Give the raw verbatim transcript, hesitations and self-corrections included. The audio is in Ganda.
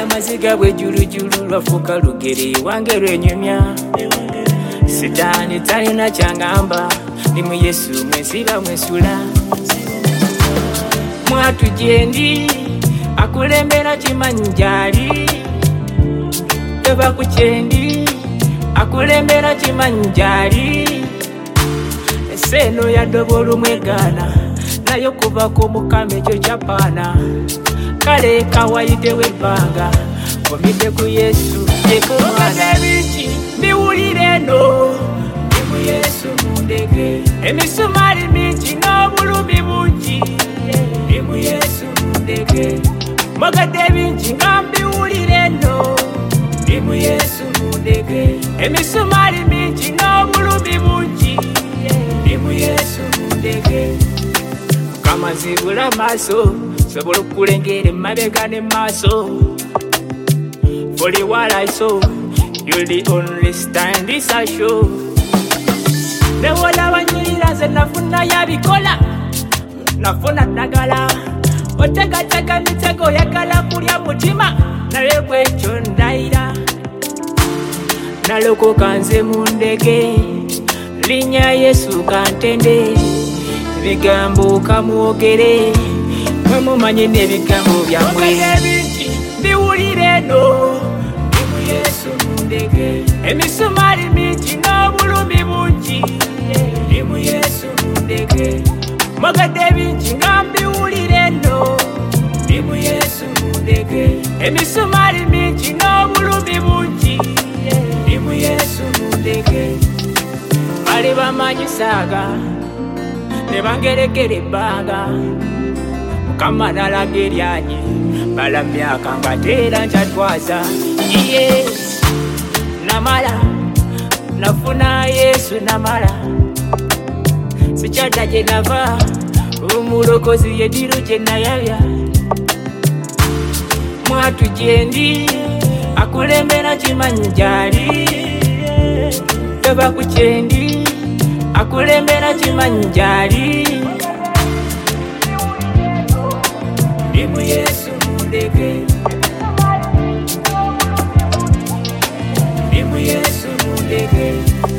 amaziga bwe julujulu lwafuuka lugeri wange lwenyumya. Sitaani talina kyangamba, ndi mu Yesu mwesiba mwesula. Mwatu gyendi akulembera kimanyi gyali, tova ku kyendi akulembera kimanyi gyali. Eseno ya ddobo olumwegaana nayo kuva ku Mukama ekyo Japaana. Kale kawayitewo ebbanga komidde ku Yesu yekomana bingi mbiwulire eno ndi mu Yesu mundege. Emisumaali mingi n'obulumi bungi ndi mu Yesu mundege. Mwagadde bingi nga mbiwulire eno ndi mu Yesu mundege. Emisumaali mingi n'obulumi bungi ndi mu Yesu mundege. Mukama zibula maaso sobola okulengera emabega ne maaso. For the while I saw, you're the only stand this I show. Newola wanyirira nze nafuna yabikola, nafuna ddagala. Otegatega mitego oyagala kulya mutima, naye bwekyo ndayira. Nalokoka nze mu ndege, linnya Yesu kantende. Ebigambo kamwogere, mwe mumanyi n'ebigambo byammwe. Mbiwulire eno ndi mu Yesu mundege. Emisumaali mingi n'obulumi bungi ndi mu Yesu mundege. Mwagadde bingi nga mbiwulire eno ndi mu Yesu mundege. Emisumaali mingi n'obulumi bungi ndi mu Yesu mundege. Bali bamanyisaaga ne bangerekera ebbanga, Mukama n'alaga eryanyi bala myaka nga teera nkyatwaza. Iye namala nafuna Yesu namala, sikyadda gye nava omulokozi yeddiru gye nayabya. Mwatu gyendi akulembera kimanyi gyali, tova ku kyendi akulembera kimanyi gyali. Ndi mu Yesu mundege. Ndi mu Yesu mundege.